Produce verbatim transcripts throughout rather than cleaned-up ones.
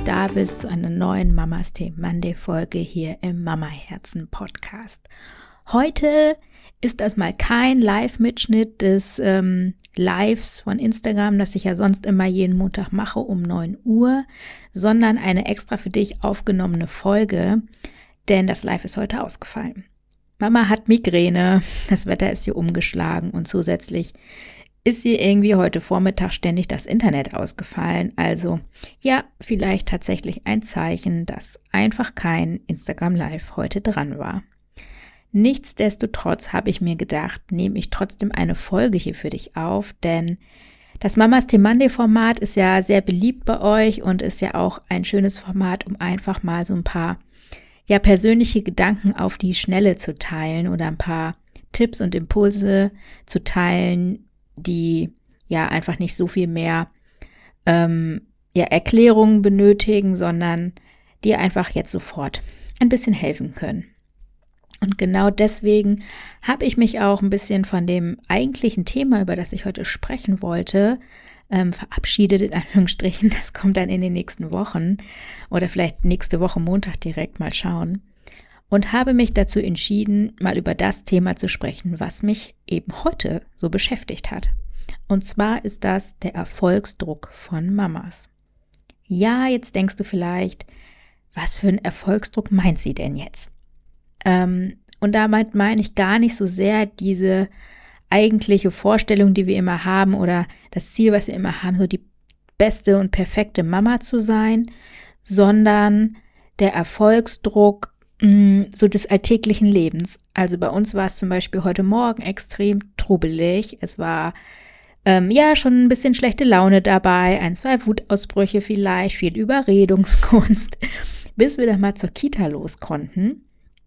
da bist zu einer neuen Mamas Themen Monday Folge hier im Mama Herzen Podcast. Heute ist das mal kein Live-Mitschnitt des ähm, Lives von Instagram, das ich ja sonst immer jeden Montag mache um neun Uhr, sondern eine extra für dich aufgenommene Folge, denn das Live ist heute ausgefallen. Mama hat Migräne, das Wetter ist hier umgeschlagen und zusätzlich ist ihr irgendwie heute Vormittag ständig das Internet ausgefallen. Also ja, vielleicht tatsächlich ein Zeichen, dass einfach kein Instagram Live heute dran war. Nichtsdestotrotz habe ich mir gedacht, nehme ich trotzdem eine Folge hier für dich auf, denn das Mamas Themen Monday Format ist ja sehr beliebt bei euch und ist ja auch ein schönes Format, um einfach mal so ein paar ja persönliche Gedanken auf die Schnelle zu teilen oder ein paar Tipps und Impulse zu teilen, die ja einfach nicht so viel mehr ähm, ja, Erklärungen benötigen, sondern die einfach jetzt sofort ein bisschen helfen können. Und genau deswegen habe ich mich auch ein bisschen von dem eigentlichen Thema, über das ich heute sprechen wollte, ähm, verabschiedet, in Anführungsstrichen. Das kommt dann in den nächsten Wochen oder vielleicht nächste Woche Montag direkt mal schauen. Und habe mich dazu entschieden, mal über das Thema zu sprechen, was mich eben heute so beschäftigt hat. Und zwar ist das der Erfolgsdruck von Mamas. Ja, jetzt denkst du vielleicht, was für einen Erfolgsdruck meint sie denn jetzt? Ähm, und damit meine ich gar nicht so sehr diese eigentliche Vorstellung, die wir immer haben oder das Ziel, was wir immer haben, so die beste und perfekte Mama zu sein, sondern der Erfolgsdruck so des alltäglichen Lebens. Also bei uns war es zum Beispiel heute Morgen extrem trubelig. Es war ähm, ja schon ein bisschen schlechte Laune dabei, ein, zwei Wutausbrüche vielleicht, viel Überredungskunst, bis wir dann mal zur Kita los konnten.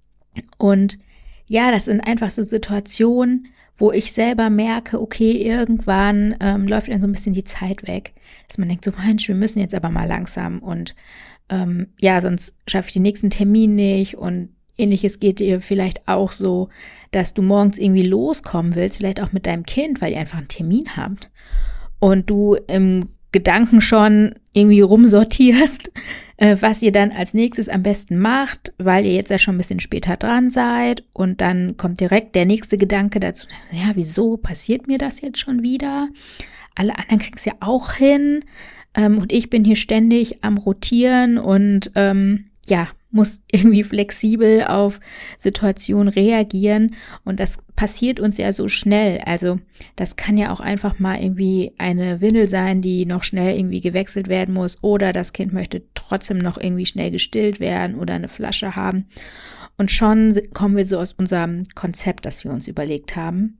Und ja, das sind einfach so Situationen, wo ich selber merke, okay, irgendwann ähm, läuft dann so ein bisschen die Zeit weg, dass man denkt so, Mensch, wir müssen jetzt aber mal langsam und Ähm, ja, sonst schaffe ich den nächsten Termin nicht und ähnliches geht dir vielleicht auch so, dass du morgens irgendwie loskommen willst, vielleicht auch mit deinem Kind, weil ihr einfach einen Termin habt und du im Gedanken schon irgendwie rumsortierst, äh, was ihr dann als nächstes am besten macht, weil ihr jetzt ja schon ein bisschen später dran seid und dann kommt direkt der nächste Gedanke dazu, ja, wieso passiert mir das jetzt schon wieder? Alle anderen kriegen es ja auch hin. Ähm, und ich bin hier ständig am Rotieren und ähm, ja, muss irgendwie flexibel auf Situationen reagieren. Und das passiert uns ja so schnell. Also das kann ja auch einfach mal irgendwie eine Windel sein, die noch schnell irgendwie gewechselt werden muss. Oder das Kind möchte trotzdem noch irgendwie schnell gestillt werden oder eine Flasche haben. Und schon kommen wir so aus unserem Konzept, das wir uns überlegt haben.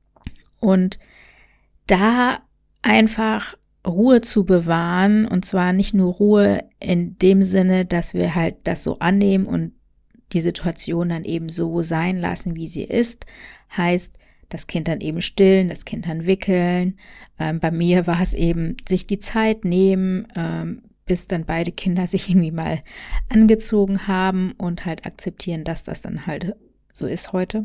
Und da einfach Ruhe zu bewahren, und zwar nicht nur Ruhe in dem Sinne, dass wir halt das so annehmen und die Situation dann eben so sein lassen, wie sie ist, heißt, das Kind dann eben stillen, das Kind dann wickeln. Ähm, bei mir war es eben, sich die Zeit nehmen, ähm, bis dann beide Kinder sich irgendwie mal angezogen haben und halt akzeptieren, dass das dann halt so ist heute.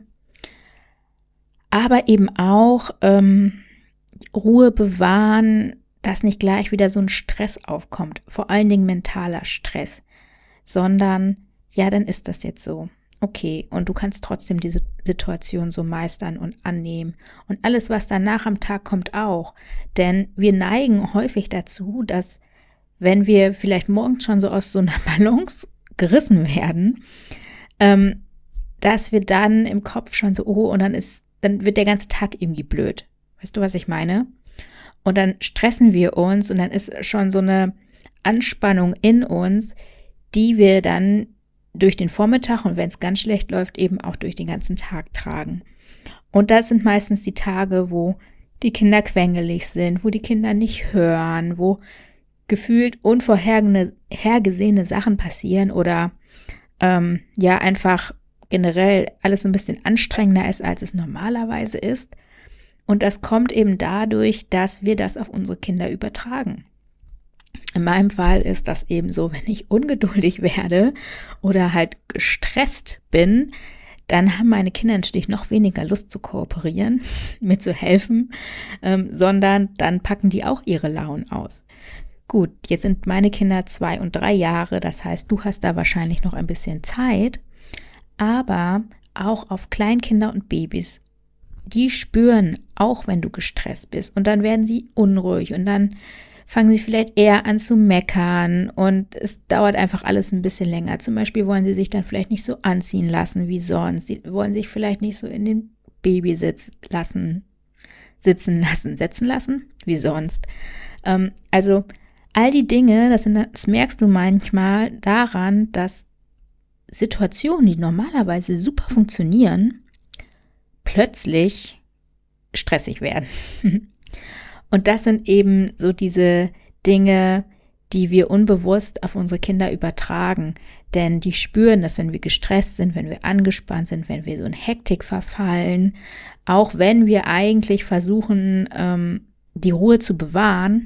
Aber eben auch ähm, Ruhe bewahren, dass nicht gleich wieder so ein Stress aufkommt, vor allen Dingen mentaler Stress, sondern ja, dann ist das jetzt so. Okay, und du kannst trotzdem diese Situation so meistern und annehmen. Und alles, was danach am Tag kommt, auch. Denn wir neigen häufig dazu, dass wenn wir vielleicht morgens schon so aus so einer Balance gerissen werden, ähm, dass wir dann im Kopf schon so, oh, und dann ist, dann wird der ganze Tag irgendwie blöd. Weißt du, was ich meine? Und dann stressen wir uns und dann ist schon so eine Anspannung in uns, die wir dann durch den Vormittag und wenn es ganz schlecht läuft, eben auch durch den ganzen Tag tragen. Und das sind meistens die Tage, wo die Kinder quengelig sind, wo die Kinder nicht hören, wo gefühlt unvorhergesehene Sachen passieren oder ähm, ja einfach generell alles ein bisschen anstrengender ist, als es normalerweise ist. Und das kommt eben dadurch, dass wir das auf unsere Kinder übertragen. In meinem Fall ist das eben so, wenn ich ungeduldig werde oder halt gestresst bin, dann haben meine Kinder natürlich noch weniger Lust zu kooperieren, mir zu helfen, ähm, sondern dann packen die auch ihre Launen aus. Gut, jetzt sind meine Kinder zwei und drei Jahre, das heißt, du hast da wahrscheinlich noch ein bisschen Zeit, aber auch auf Kleinkinder und Babys, die spüren, auch wenn du gestresst bist, und dann werden sie unruhig und dann fangen sie vielleicht eher an zu meckern und es dauert einfach alles ein bisschen länger. Zum Beispiel wollen sie sich dann vielleicht nicht so anziehen lassen wie sonst, sie wollen sich vielleicht nicht so in den Babysitz lassen, sitzen lassen, setzen lassen wie sonst. Ähm, also all die Dinge, das, sind, das merkst du manchmal daran, dass Situationen, die normalerweise super funktionieren, plötzlich stressig werden. Und das sind eben so diese Dinge, die wir unbewusst auf unsere Kinder übertragen. Denn die spüren, dass wenn wir gestresst sind, wenn wir angespannt sind, wenn wir so in Hektik verfallen, auch wenn wir eigentlich versuchen, ähm, die Ruhe zu bewahren,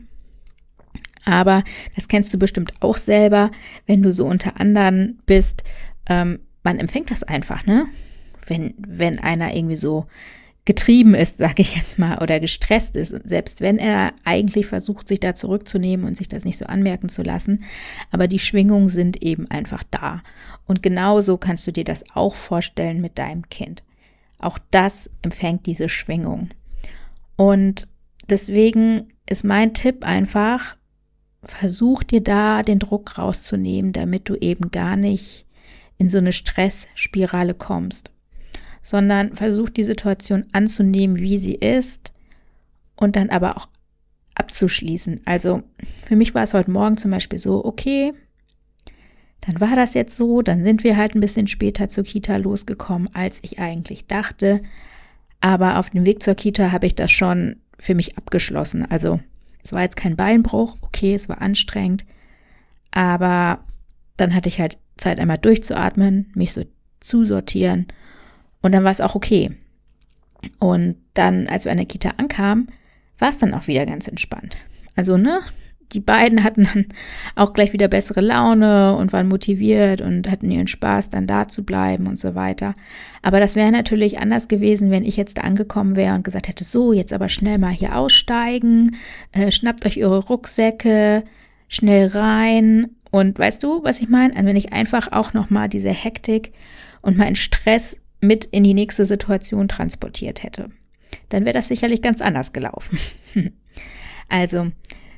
aber das kennst du bestimmt auch selber, wenn du so unter anderen bist, ähm, man empfängt das einfach, ne? Wenn, wenn einer irgendwie so getrieben ist, sage ich jetzt mal, oder gestresst ist, selbst wenn er eigentlich versucht, sich da zurückzunehmen und sich das nicht so anmerken zu lassen, aber die Schwingungen sind eben einfach da. Und genauso kannst du dir das auch vorstellen mit deinem Kind. Auch das empfängt diese Schwingung. Und deswegen ist mein Tipp einfach, versuch dir da den Druck rauszunehmen, damit du eben gar nicht in so eine Stressspirale kommst, sondern versuch die Situation anzunehmen, wie sie ist und dann aber auch abzuschließen. Also für mich war es heute Morgen zum Beispiel so, okay, dann war das jetzt so, dann sind wir halt ein bisschen später zur Kita losgekommen, als ich eigentlich dachte, aber auf dem Weg zur Kita habe ich das schon für mich abgeschlossen. Also es war jetzt kein Beinbruch, okay, es war anstrengend, aber dann hatte ich halt Zeit, einmal durchzuatmen, mich so zu sortieren und dann war es auch okay. Und dann, als wir an der Kita ankamen, war es dann auch wieder ganz entspannt. Also, ne, die beiden hatten dann auch gleich wieder bessere Laune und waren motiviert und hatten ihren Spaß, dann da zu bleiben und so weiter. Aber das wäre natürlich anders gewesen, wenn ich jetzt da angekommen wäre und gesagt hätte, so, jetzt aber schnell mal hier aussteigen, äh, schnappt euch eure Rucksäcke, schnell rein. Und weißt du, was ich meine? Wenn ich einfach auch nochmal diese Hektik und meinen Stress mit in die nächste Situation transportiert hätte, dann wäre das sicherlich ganz anders gelaufen. Also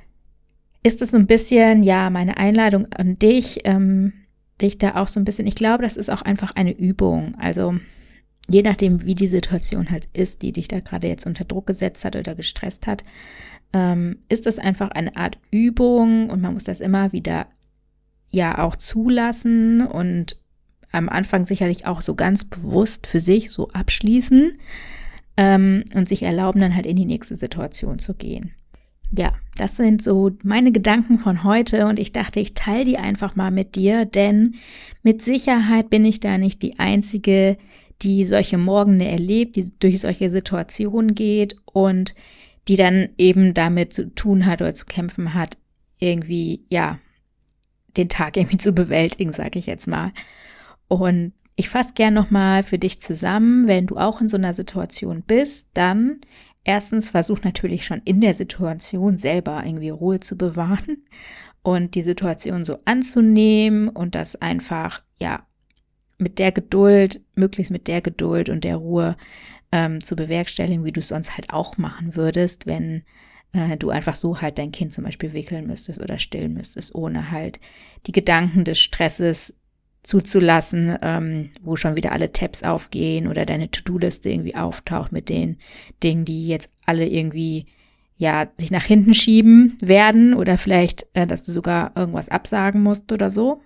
ist es so ein bisschen, ja, meine Einladung an dich, ähm, dich da auch so ein bisschen, ich glaube, das ist auch einfach eine Übung. Also je nachdem, wie die Situation halt ist, die dich da gerade jetzt unter Druck gesetzt hat oder gestresst hat, ähm, ist das einfach eine Art Übung und man muss das immer wieder ja auch zulassen und am Anfang sicherlich auch so ganz bewusst für sich so abschließen ähm, und sich erlauben, dann halt in die nächste Situation zu gehen. Ja, das sind so meine Gedanken von heute und ich dachte, ich teile die einfach mal mit dir, denn mit Sicherheit bin ich da nicht die Einzige, die solche Morgende erlebt, die durch solche Situationen geht und die dann eben damit zu tun hat oder zu kämpfen hat, irgendwie, ja, den Tag irgendwie zu bewältigen, sage ich jetzt mal. Und ich fasse gern nochmal für dich zusammen, wenn du auch in so einer Situation bist, dann erstens versuch natürlich schon in der Situation selber irgendwie Ruhe zu bewahren und die Situation so anzunehmen und das einfach, ja, mit der Geduld, möglichst mit der Geduld und der Ruhe ähm, zu bewerkstelligen, wie du es sonst halt auch machen würdest, wenn äh, du einfach so halt dein Kind zum Beispiel wickeln müsstest oder stillen müsstest, ohne halt die Gedanken des Stresses zuzulassen, ähm, wo schon wieder alle Tabs aufgehen oder deine To-Do-Liste irgendwie auftaucht mit den Dingen, die jetzt alle irgendwie ja sich nach hinten schieben werden oder vielleicht, äh, dass du sogar irgendwas absagen musst oder so.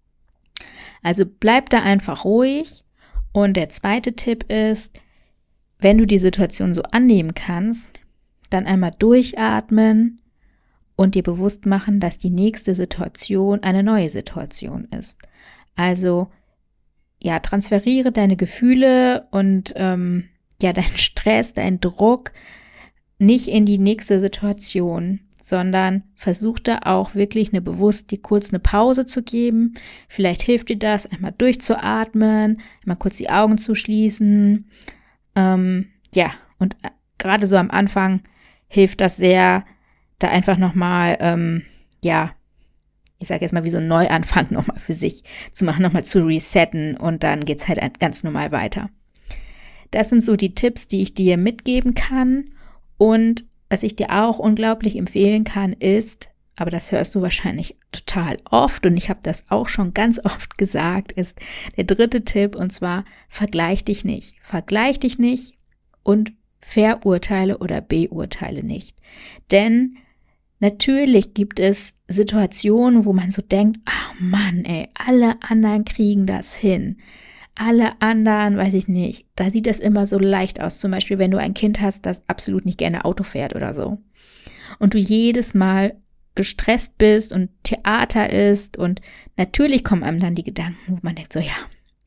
Also bleib da einfach ruhig. Und der zweite Tipp ist, wenn du die Situation so annehmen kannst, dann einmal durchatmen und dir bewusst machen, dass die nächste Situation eine neue Situation ist. Also, ja, transferiere deine Gefühle und ähm, ja, deinen Stress, deinen Druck nicht in die nächste Situation, sondern versuch da auch wirklich eine bewusst die kurz eine Pause zu geben. Vielleicht hilft dir das, einmal durchzuatmen, einmal kurz die Augen zu schließen. Ähm, ja, und äh, gerade so am Anfang hilft das sehr, da einfach nochmal ähm, ja, ich sage jetzt mal, wie so ein Neuanfang nochmal für sich zu machen, nochmal zu resetten und dann geht es halt ganz normal weiter. Das sind so die Tipps, die ich dir mitgeben kann. Und was ich dir auch unglaublich empfehlen kann, ist, aber das hörst du wahrscheinlich total oft und ich habe das auch schon ganz oft gesagt, ist der dritte Tipp, und zwar vergleich dich nicht. Vergleich dich nicht und verurteile oder beurteile nicht. Denn natürlich gibt es Situationen, wo man so denkt, ach Mann, ey, alle anderen kriegen das hin. Alle anderen, weiß ich nicht, da sieht es immer so leicht aus. Zum Beispiel, wenn du ein Kind hast, das absolut nicht gerne Auto fährt oder so. Und du jedes Mal gestresst bist und Theater ist und natürlich kommen einem dann die Gedanken, wo man denkt so, ja,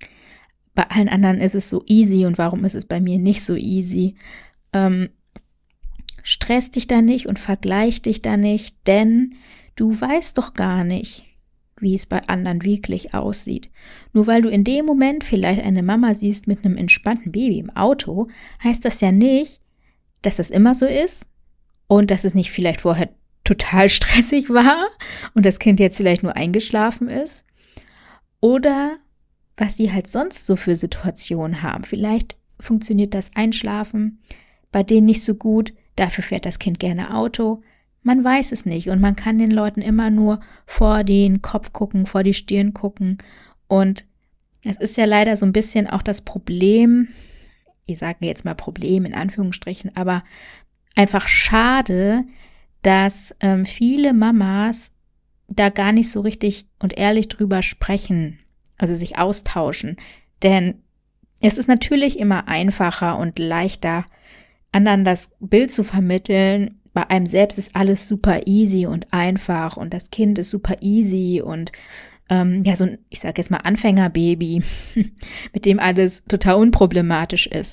bei allen anderen ist es so easy und warum ist es bei mir nicht so easy? Ähm, stress dich da nicht und vergleich dich da nicht, denn du weißt doch gar nicht, wie es bei anderen wirklich aussieht. Nur weil du in dem Moment vielleicht eine Mama siehst mit einem entspannten Baby im Auto, heißt das ja nicht, dass das immer so ist und dass es nicht vielleicht vorher total stressig war und das Kind jetzt vielleicht nur eingeschlafen ist. Oder was die halt sonst so für Situationen haben. Vielleicht funktioniert das Einschlafen bei denen nicht so gut, dafür fährt das Kind gerne Auto. Man weiß es nicht und man kann den Leuten immer nur vor den Kopf gucken, vor die Stirn gucken. Und es ist ja leider so ein bisschen auch das Problem, ich sage jetzt mal Problem in Anführungsstrichen, aber einfach schade, dass ähm, viele Mamas da gar nicht so richtig und ehrlich drüber sprechen, also sich austauschen. Denn es ist natürlich immer einfacher und leichter, anderen das Bild zu vermitteln, bei einem selbst ist alles super easy und einfach und das Kind ist super easy und ähm, ja, so ein, ich sage jetzt mal Anfängerbaby, mit dem alles total unproblematisch ist.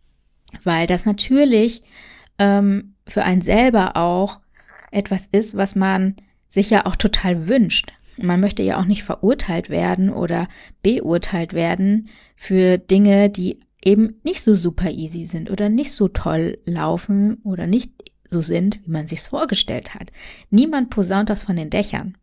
Weil das natürlich ähm, für einen selber auch etwas ist, was man sich ja auch total wünscht. Man möchte ja auch nicht verurteilt werden oder beurteilt werden für Dinge, die eben nicht so super easy sind oder nicht so toll laufen oder nicht so sind, wie man sich's vorgestellt hat. Niemand posaunt das von den Dächern.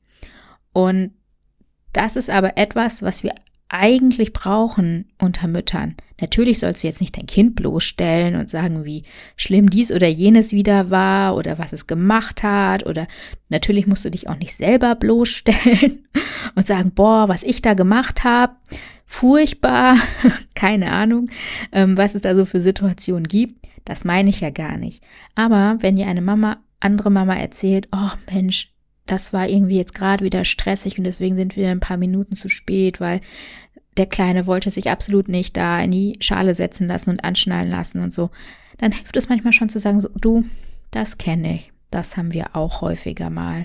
Und das ist aber etwas, was wir eigentlich brauchen unter Müttern. Natürlich sollst du jetzt nicht dein Kind bloßstellen und sagen, wie schlimm dies oder jenes wieder war oder was es gemacht hat, oder natürlich musst du dich auch nicht selber bloßstellen und sagen, boah, was ich da gemacht habe, furchtbar, keine Ahnung, ähm, was es da so für Situationen gibt. Das meine ich ja gar nicht. Aber wenn dir eine Mama, andere Mama erzählt, oh Mensch, das war irgendwie jetzt gerade wieder stressig und deswegen sind wir ein paar Minuten zu spät, weil der Kleine wollte sich absolut nicht da in die Schale setzen lassen und anschnallen lassen und so. Dann hilft es manchmal schon zu sagen, so, du, das kenne ich, das haben wir auch häufiger mal.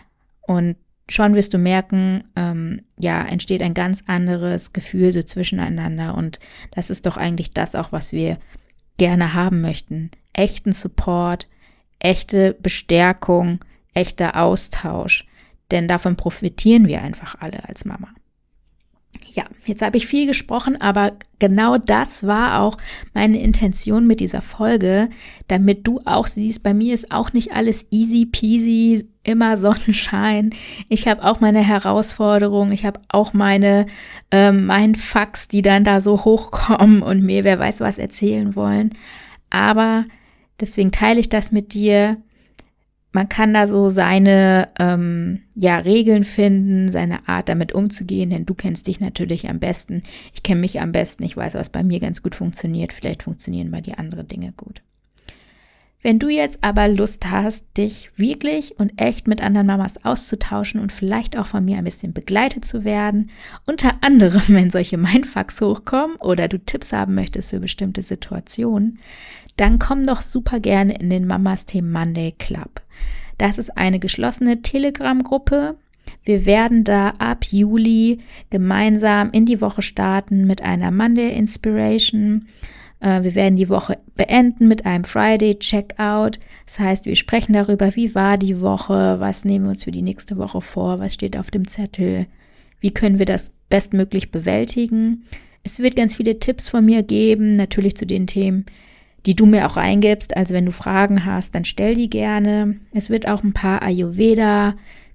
Und schon wirst du merken, ähm, ja, entsteht ein ganz anderes Gefühl so zwischeneinander und das ist doch eigentlich das auch, was wir gerne haben möchten. Echten Support, echte Bestärkung, echter Austausch, denn davon profitieren wir einfach alle als Mama. Ja, jetzt habe ich viel gesprochen, aber genau das war auch meine Intention mit dieser Folge, damit du auch siehst, bei mir ist auch nicht alles easy peasy, immer Sonnenschein. Ich habe auch meine Herausforderungen, ich habe auch meine ähm, Mindfucks, die dann da so hochkommen und mir wer weiß was erzählen wollen. Aber deswegen teile ich das mit dir. Man kann da so seine ähm, ja, Regeln finden, seine Art damit umzugehen, denn du kennst dich natürlich am besten. Ich kenne mich am besten, ich weiß, was bei mir ganz gut funktioniert. Vielleicht funktionieren bei dir andere Dinge gut. Wenn du jetzt aber Lust hast, dich wirklich und echt mit anderen Mamas auszutauschen und vielleicht auch von mir ein bisschen begleitet zu werden, unter anderem, wenn solche Mindfucks hochkommen oder du Tipps haben möchtest für bestimmte Situationen, dann komm doch super gerne in den Mamas Themen Monday Club. Das ist eine geschlossene Telegram-Gruppe. Wir werden da ab Juli gemeinsam in die Woche starten mit einer Monday Inspiration. Wir werden die Woche beenden mit einem Friday Checkout. Das heißt, wir sprechen darüber, wie war die Woche, was nehmen wir uns für die nächste Woche vor, was steht auf dem Zettel, wie können wir das bestmöglich bewältigen. Es wird ganz viele Tipps von mir geben, natürlich zu den Themen, die du mir auch reingibst. Also wenn du Fragen hast, dann stell die gerne. Es wird auch ein paar Ayurveda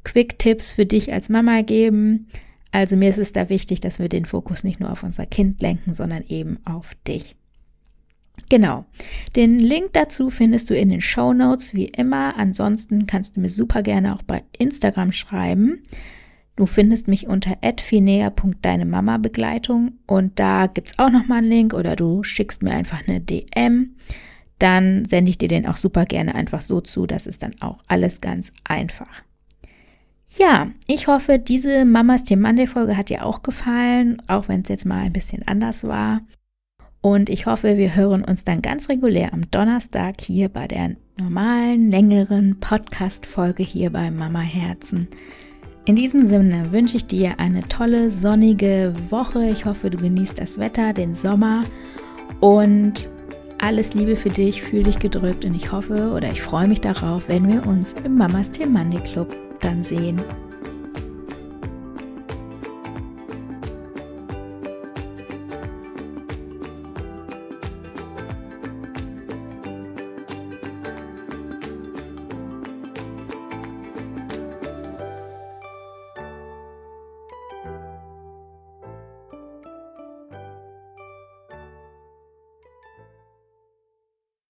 Quick-Tipps für dich als Mama geben. Also mir ist es da wichtig, dass wir den Fokus nicht nur auf unser Kind lenken, sondern eben auf dich. Genau, den Link dazu findest du in den Shownotes wie immer. Ansonsten kannst du mir super gerne auch bei Instagram schreiben. Du findest mich unter at finea punkt deine mama begleitung und da gibt es auch nochmal einen Link oder du schickst mir einfach eine D M. Dann sende ich dir den auch super gerne einfach so zu. Das ist dann auch alles ganz einfach. Ja, ich hoffe, diese Mamas Team Monday Folge hat dir auch gefallen, auch wenn es jetzt mal ein bisschen anders war. Und ich hoffe, wir hören uns dann ganz regulär am Donnerstag hier bei der normalen, längeren Podcast-Folge hier bei Mama Herzen. In diesem Sinne wünsche ich dir eine tolle, sonnige Woche. Ich hoffe, du genießt das Wetter, den Sommer und alles Liebe für dich, fühl dich gedrückt und ich hoffe oder ich freue mich darauf, wenn wir uns im Mamas Team Monday Club dann sehen.